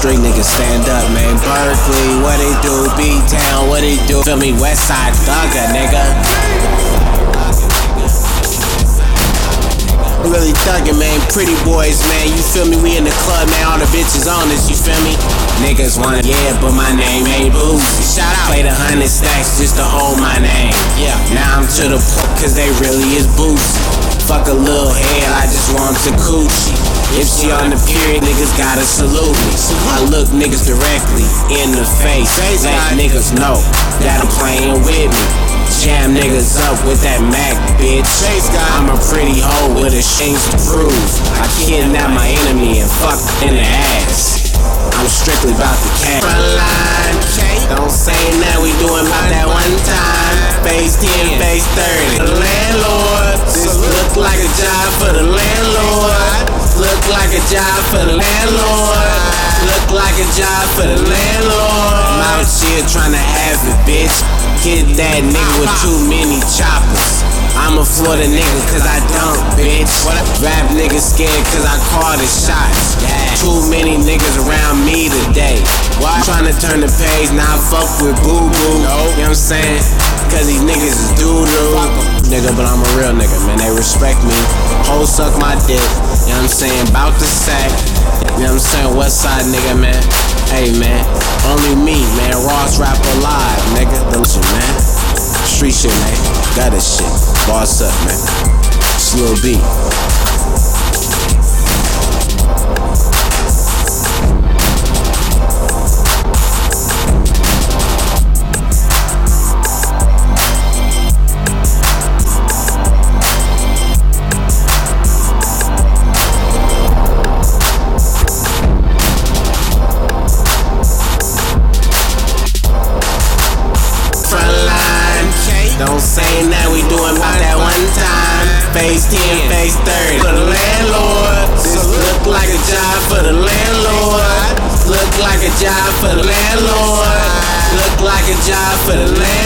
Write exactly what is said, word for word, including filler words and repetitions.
street niggas stand up, man. Berkeley, what they do? B-Town, what they do? Feel me? Westside Thugger, nigga. Really thuggin', man. Pretty boys, man. You feel me? We in the club, man. All the bitches on us, you feel me? Niggas wanna, yeah, but my name ain't Boosie. Shout out. Play the hundred stacks just to own my name. Yeah. Now I'm to the point, cause they really is Boosie. Fuck a little head, I just want to coochie. If she on the period, niggas gotta salute me. I look niggas directly in the face. Let niggas know that I'm playing with me. Jam niggas up with that Mac, bitch. I'm a pretty hoe with a things to prove. I kidnap my enemy and fuck in the ass. I'm strictly about the cash. Frontline, don't say that we doing about that one time. Phase ten, phase thirty. The landlord, this look like a job for the landlord. Look like a job for the landlord. Look like a job for the landlord. I'm out here tryna have it, bitch. Hit that nigga with too many choppers. I'm a Florida nigga cause I dunk, bitch. Rap niggas scared cause I call the shots. Too many niggas around me today. Why? Tryna turn the page, now I fuck with boo boo. You know what I'm saying? Cause these niggas is doo doo. Nigga, but I'm a real nigga, man. They respect me. Hoes suck my dick. You know what I'm saying? Bout the sack. You know what I'm saying? Westside nigga, man. Hey, man. Only me, man. Ross rap alive, nigga. The legend, man. Street shit, man. Got this shit. Boss up, man. It's Lil B. Don't say that we doing about that one time. Phase ten, phase thirty. For the landlord, this look like a job for the landlord. Look like a job for the landlord. Look like a job for the landlord.